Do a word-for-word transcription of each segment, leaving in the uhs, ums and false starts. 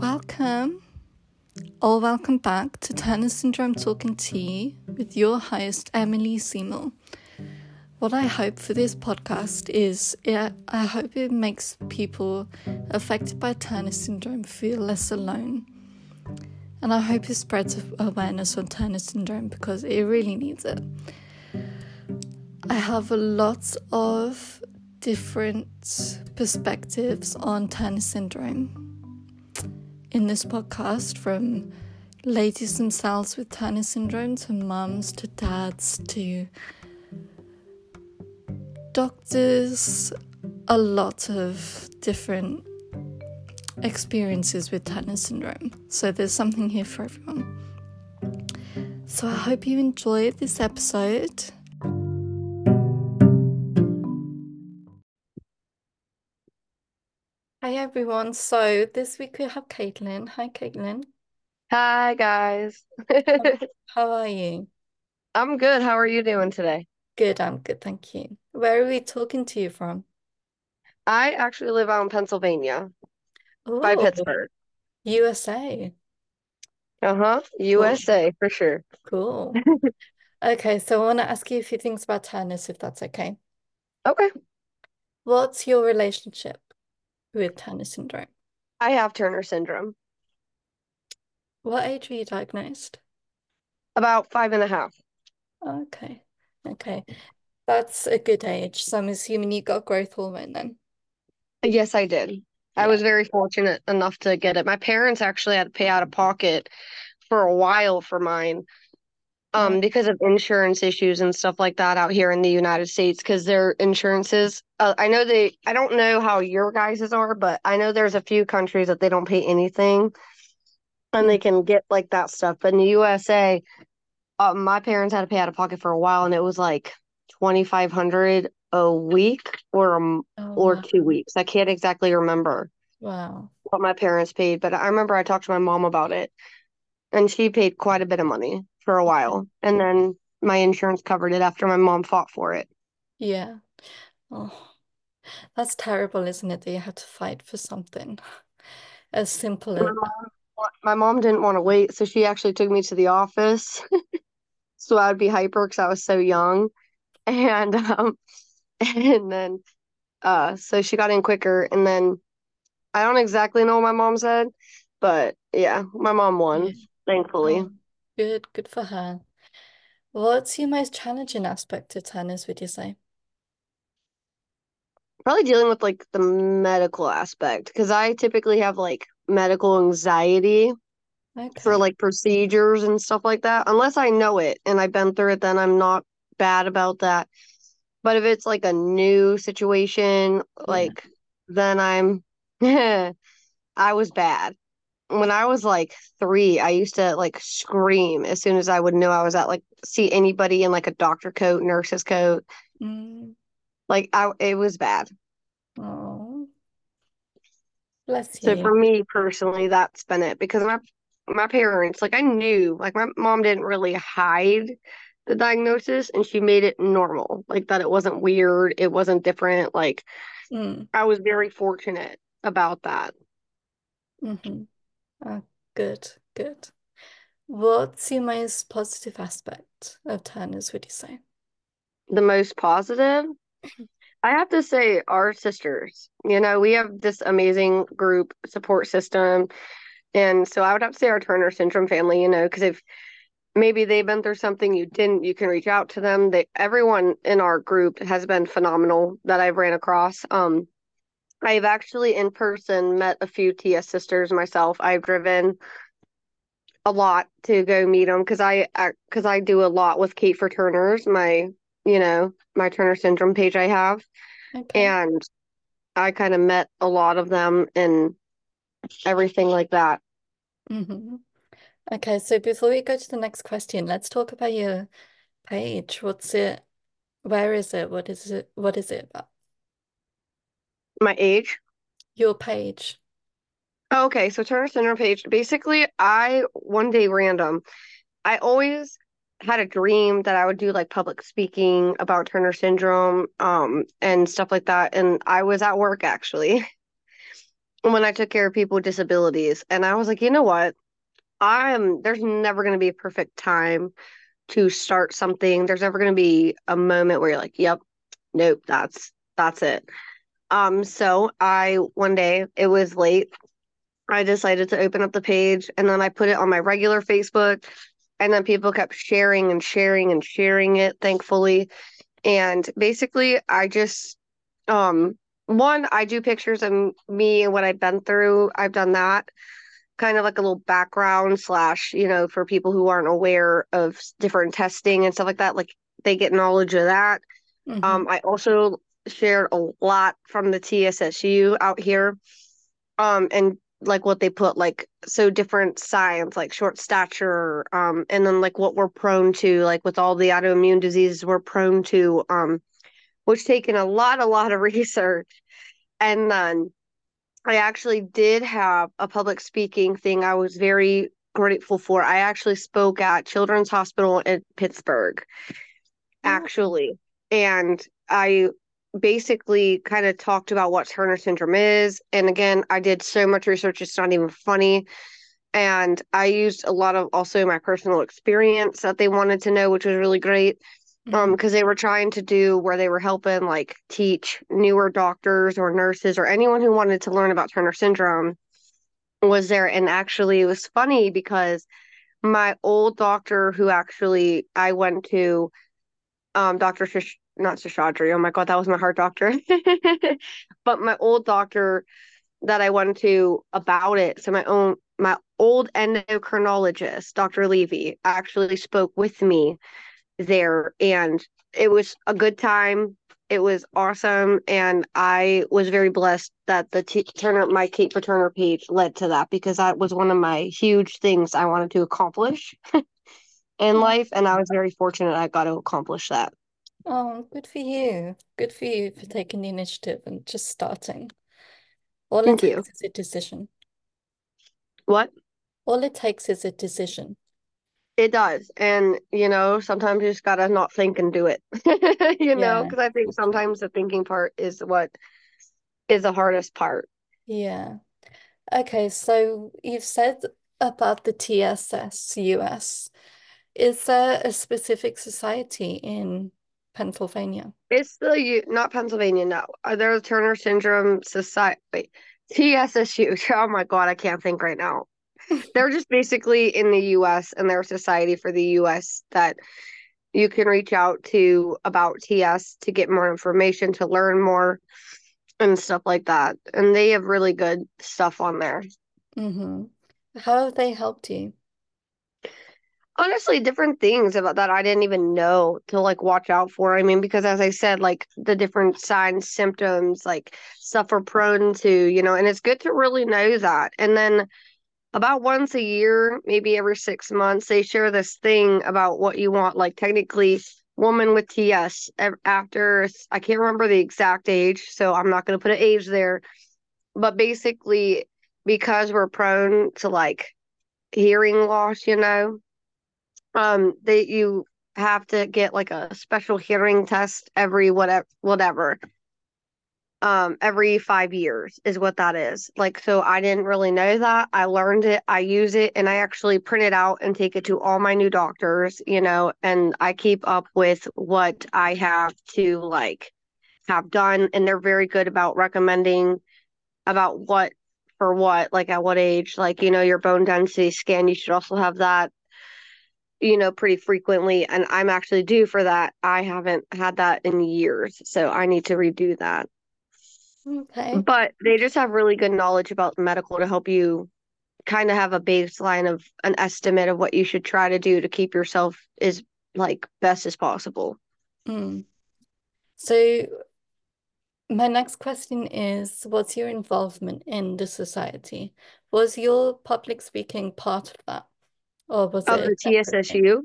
Welcome or welcome back to Turner Syndrome Talking Tea with your host, Emily Seymour. What I hope for this podcast is it, I hope it makes people affected by Turner Syndrome feel less alone. And I hope it spreads awareness on Turner Syndrome because it really needs it. I have a lot of different perspectives on Turner Syndrome in this podcast, from ladies themselves with Turner Syndrome to mums to dads to doctors, a lot of different experiences with Turner Syndrome. So there's something here for everyone. So I hope you enjoyed this episode. Hi everyone. So this week we have Caitlin. Hi Caitlin. Hi, guys. How are you? I'm good. How are you doing today? Good, I'm good, thank you. Where are we talking to you from? I actually live out in Pennsylvania by Oh, Pittsburgh. U S A. Uh-huh. Cool. U S A for sure. Cool. Okay, so I want to ask you a few things about Turner's, if that's okay. Okay. What's your relationship with Turner syndrome? I have Turner syndrome. What age were you diagnosed? About five and a half. Okay, okay. That's a good age. So I'm assuming you got growth hormone then. Yes, I did. I Yeah. was very fortunate enough to get it. My parents actually had to pay out of pocket for a while for mine, Uh, um, because of insurance issues and stuff like that out here in the United States, because their insurances, uh, I know they, I don't know how your guys's are, but I know there's a few countries that they don't pay anything and mm, they can get like that stuff. But in the U S A, uh, my parents had to pay out of pocket for a while, and it was like twenty-five hundred a week or um oh, or wow. two weeks. I can't exactly remember Wow. what my parents paid, but I remember I talked to my mom about it, and she paid quite a bit of money for a while, and then my insurance covered it after my mom fought for it. Yeah. Oh, that's terrible, isn't it? That you had to fight for something as simple My as that. mom, my mom didn't want to wait, so she actually took me to the office so I would be hyper because I was so young, and um, and then uh, so she got in quicker, and then I don't exactly know what my mom said, but yeah, my mom won, Yeah. thankfully. Oh, good, good for her. What's your most challenging aspect of tennis, would you say? Probably dealing with like the medical aspect because I typically have like medical anxiety for Okay. like procedures and stuff like that. Unless I know it and I've been through it, then I'm not bad about that. But if it's like a new situation, Yeah. like then I'm I was bad. When I was like three, I used to like scream as soon as I would know I was at like see anybody in like a doctor coat, nurse's coat. Mm. Like I, it was bad. Oh, bless So you. for me personally, that's been it because my my parents, like I knew, like my mom didn't really hide the diagnosis and she made it normal, like that it wasn't weird, it wasn't different. Like Mm. I was very fortunate about that. Mm-hmm. Oh, good, good. What's your most positive aspect of tennis, would you say? The most positive, I have to say, our sisters. You know, we have this amazing group support system. And so I would have to say our Turner syndrome family, you know, because if maybe they've been through something you didn't, you can reach out to them. They, everyone in our group has been phenomenal that I've ran across. Um, I've actually in person met a few T S sisters myself. I've driven a lot to go meet them because I because I do a lot with Kate for Turners, my you know my Turner syndrome page I have, Okay. and I kind of met a lot of them and everything like that. Mm-hmm. Okay, so before we go to the next question, let's talk about your page. What's it? Where is it? What is it? What is it about? My age. Your page. Oh, okay, so Turner syndrome page. Basically, I one day random. I always had a dream that I would do like public speaking about Turner syndrome, um, and stuff like that. And I was at work actually, when I took care of people with disabilities. And I was like, you know what? I'm there's never going to be a perfect time to start something. There's never going to be a moment where you're like, yep, nope, that's that's it. Um, so I one day it was late. I decided to open up the page and then I put it on my regular Facebook and then people kept sharing and sharing and sharing it, thankfully. And basically I just um one, I do pictures of me and what I've been through. I've done that kind of like a little background slash, you know, for people who aren't aware of different testing and stuff like that, like they get knowledge of that. Mm-hmm. Um, I also shared a lot from the T S S U out here, um, and like what they put, like so different signs, like short stature, um, and then like what we're prone to, like with all the autoimmune diseases we're prone to, um, which taken a lot, a lot of research. And then I actually did have a public speaking thing I was very grateful for. I actually spoke at Children's Hospital in Pittsburgh, Oh. actually. And I basically kind of talked about what Turner syndrome is. And again, I did so much research, it's not even funny. And I used a lot of also my personal experience that they wanted to know, which was really great. Um, Mm. because they were trying to do where they were helping like teach newer doctors or nurses or anyone who wanted to learn about Turner syndrome was there. And actually, it was funny because my old doctor, who actually I went to, um, Doctor Shish, not Shishadri. Oh my God, that was my heart doctor. But my old doctor that I went to about it. So my own, my old endocrinologist, Doctor Levy, actually spoke with me there, and it was a good time. It was awesome, and I was very blessed that the T- Turner, my Kate for Turner page led to that because that was one of my huge things I wanted to accomplish in Oh, life, and I was very fortunate I got to accomplish that. oh, good for you. Good for you for taking the initiative and just starting. All it Thank you. takes is a decision. What? All it takes is a decision. It does. And, you know, sometimes you just gotta not think and do it. You know, Yeah, because I think sometimes the thinking part is what is the hardest part. yeah. Okay, so you've said about the T S S U S. Is there a specific society in Pennsylvania? It's the U- not Pennsylvania, no. Uh, There's Turner Syndrome Society. Wait, T S S U. Oh my God, I can't think right now. They're just basically in the U S and they're a society for the U S that you can reach out to about T S to get more information, to learn more and stuff like that. And they have really good stuff on there. Mm-hmm. How have they helped you? Honestly, different things about that I didn't even know to like watch out for. I mean, because as I said, like the different signs, symptoms, like stuff we're prone to, you know, and it's good to really know that. And then about once a year, maybe every six months, they share this thing about what you want. Like technically, woman with T S after I can't remember the exact age, so I'm not going to put an age there. But basically, because we're prone to like hearing loss, you know, um, they you have to get like a special hearing test every whatever whatever um every five years is what that is. Like, so I didn't really know that. I learned it, I use it, and I actually print it out and take it to all my new doctors, you know, and I keep up with what I have to like have done, and they're very good about recommending about what for what, like at what age, like, you know, your bone density scan, you should also have that, you know, pretty frequently. And I'm actually due for that. I haven't had that in years, so I need to redo that. Okay. But they just have really good knowledge about medical to help you kind of have a baseline of an estimate of what you should try to do to keep yourself as like best as possible. Mm. So my next question is, what's your involvement in the society? Was your public speaking part of that, or was Of it a the separate thing? T S S U,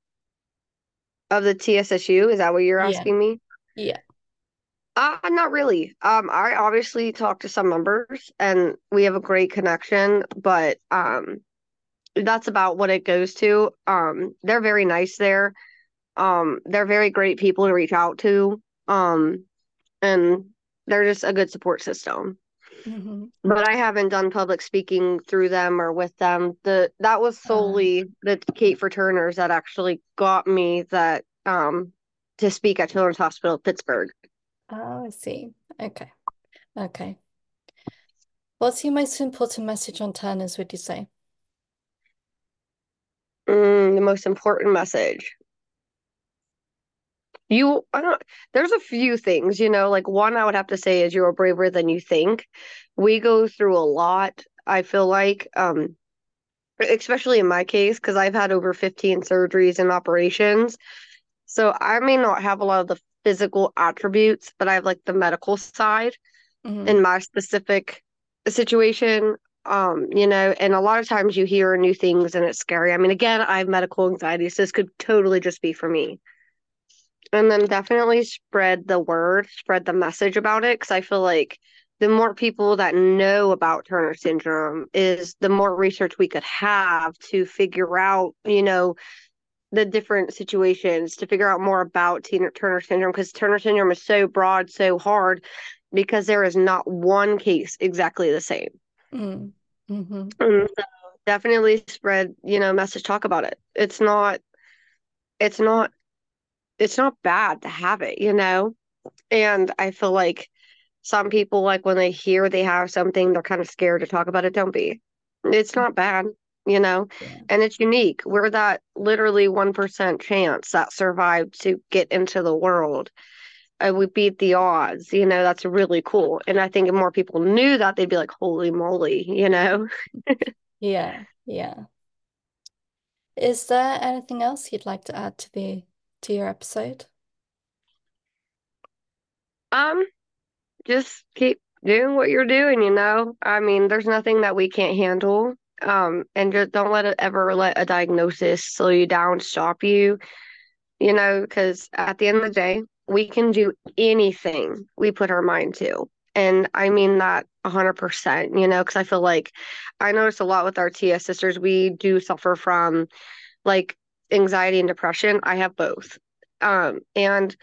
of the T S S U, is that what you're Yeah, asking me? yeah. Uh, not really. Um, I obviously talk to some members and we have a great connection, but um, that's about what it goes to. Um, they're very nice there. Um, they're very great people to reach out to. Um, and they're just a good support system. Mm-hmm. but I haven't done public speaking through them or with them. The that was Uh, solely the Kate for Turners that actually got me that um to speak at Children's Hospital of Pittsburgh. oh, I see. Okay. Okay. What's your most important message on Turners, would you say? Mm, the most important message. You, I don't, there's a few things, you know, like one I would have to say is you're braver than you think. We go through a lot, I feel like, um, especially in my case, because I've had over fifteen surgeries and operations. So I may not have a lot of the physical attributes, but I have like the medical side Mm-hmm. in my specific situation. Um, you know, and a lot of times you hear new things and it's scary. I mean, again, I have medical anxiety, so this could totally just be for me. And then definitely spread the word, spread the message about it, because I feel like the more people that know about Turner syndrome is the more research we could have to figure out, you know, the different situations, to figure out more about Tina Turner syndrome, because Turner syndrome is so broad, so hard, because there is not one case exactly the same. Mm. Mm-hmm. And so definitely spread, you know, message, talk about it. It's not, it's not, it's not bad to have it, you know? And I feel like some people, like when they hear they have something, they're kind of scared to talk about it. Don't be. It's not bad, you know, Yeah. and it's unique. We're that literally one percent chance that survived to get into the world. Uh, we beat the odds, you know, that's really cool. And I think if more people knew that, they'd be like, holy moly, you know? Yeah. Yeah. Is there anything else you'd like to add to the to your episode? Um, just keep doing what you're doing, you know? I mean, there's nothing that we can't handle. Um, and just don't let it ever let a diagnosis slow you down, stop you, you know, because at the end of the day, we can do anything we put our mind to. And I mean that one hundred percent, you know, because I feel like I notice a lot with our T S sisters, we do suffer from like anxiety and depression. I have both. Um, and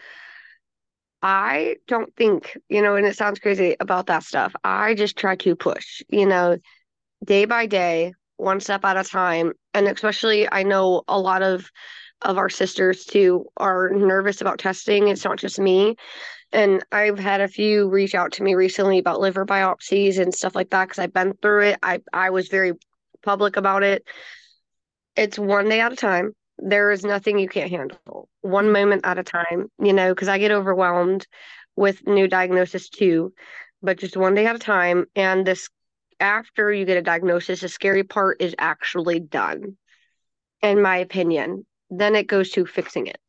I don't think, you know, and it sounds crazy about that stuff. I just try to push, you know, day by day, one step at a time. And especially, I know a lot of of our sisters too are nervous about testing. It's not just me. And I've had a few reach out to me recently about liver biopsies and stuff like that because I've been through it. I I was very public about it. It's one day at a time. There is nothing you can't handle. One Mm. moment at a time, you know, because I get overwhelmed with new diagnosis too, but just one day at a time. And this, after you get a diagnosis, the scary part is actually done, in my opinion. Then it goes to fixing it.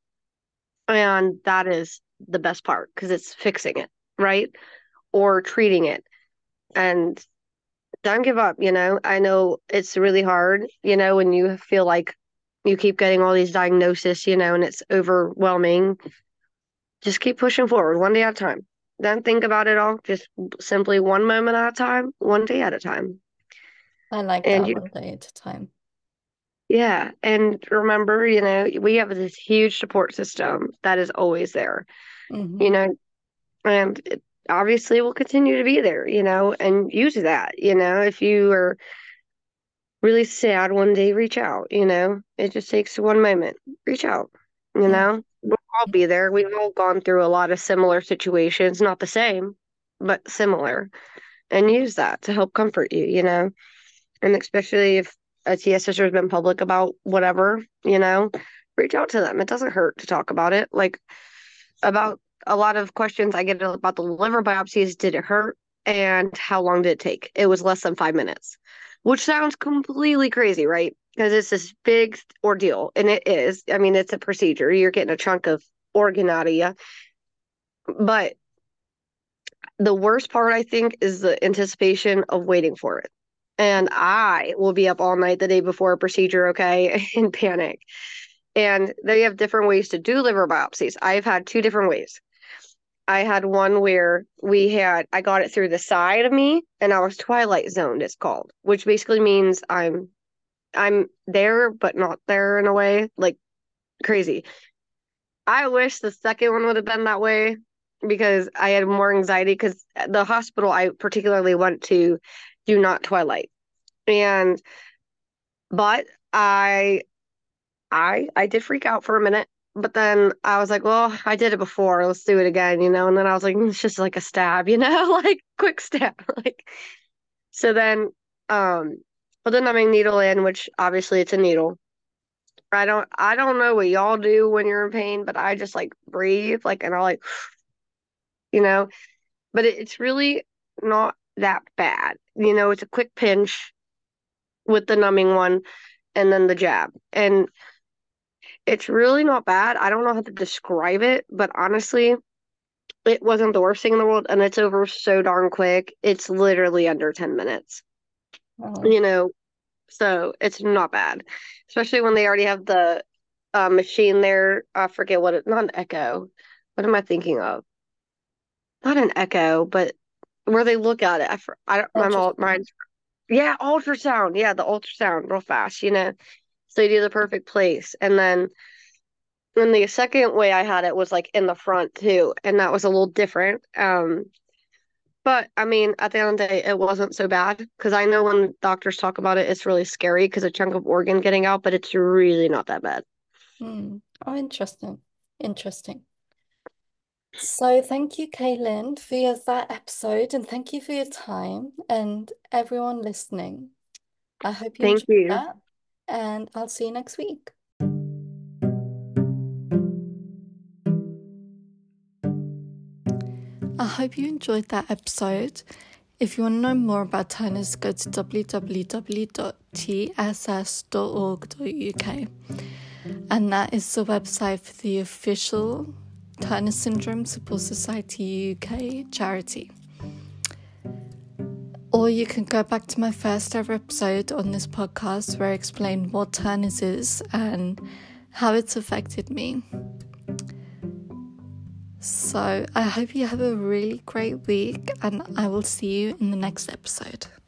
And that is the best part because it's fixing it, right? Or treating it. And don't give up, you know. I know it's really hard, you know, when you feel like you keep getting all these diagnoses, you know, and it's overwhelming. Just keep pushing forward one day at a time. Don't think about it all. Just simply one moment at a time, one day at a time. I like And that, you, one day at a time. yeah. And remember, you know, we have this huge support system that is always there, you Mm-hmm. know, and it obviously will continue to be there, you know, and use that, you know, if you are really sad one day, reach out, you know? It just takes one moment. Reach out, you Mm. know? We'll all be there. We've all gone through a lot of similar situations, not the same, but similar, and use that to help comfort you, you know? And especially if a T S sister has been public about whatever, you know, reach out to them. It doesn't hurt to talk about it. Like about a lot of questions I get about the liver biopsies, did it hurt? And how long did it take? It was less than five minutes, which sounds completely crazy, right? Because it's this big ordeal, and it is. I mean, it's a procedure. You're getting a chunk of organ out of you. But the worst part, I think, is the anticipation of waiting for it. And I will be up all night the day before a procedure, okay, and panic. And they have different ways to do liver biopsies. I've had two different ways. I had one where we had I got it through the side of me and I was twilight zoned, it's called, which basically means I'm I'm there but not there in a way, like crazy. I wish the second one would have been that way, because I had more anxiety because the hospital I particularly went to do not twilight. And but I I I did freak out for a minute, but then I was like, well, I did it before. Let's do it again, you know. And then I was like, "Mm, it's just like a stab, you know, like quick stab, like." So then, um, put the numbing needle in, which obviously it's a needle. I don't I don't know what y'all do when you're in pain, but I just like breathe, like, and I like, you know, but it, it's really not that bad, you know. It's a quick pinch with the numbing one, and then the jab, and it's really not bad. I don't know how to describe it, but honestly, it wasn't the worst thing in the world, and it's over so darn quick. It's literally under ten minutes, Oh, you know, so it's not bad, especially when they already have the uh, machine there. I forget what it, not an echo. What am I thinking of? Not an echo, but where they look at it. I, for- I don't, my mom, ultrasound. mine's, yeah, ultrasound. Yeah, the ultrasound real fast, you know, so you do the perfect place. And then, and the second way I had it was like in the front too, and that was a little different. Um, but I mean, at the end of the day, it wasn't so bad because I know when doctors talk about it, it's really scary because a chunk of organ getting out, but it's really not that bad. Hmm. Oh, interesting. Interesting. So thank you, Kaylin, for your, that episode, and thank you for your time and everyone listening. I hope you Thank enjoyed you. that, and I'll see you next week. I hope you enjoyed that episode. If you want to know more about Turners, go to w w w dot t s s dot org dot u k. And that is the website for the official Turner Syndrome Support Society U K charity. Or you can go back to my first ever episode on this podcast where I explain what Turner's is and how it's affected me. So I hope you have a really great week, and I will see you in the next episode.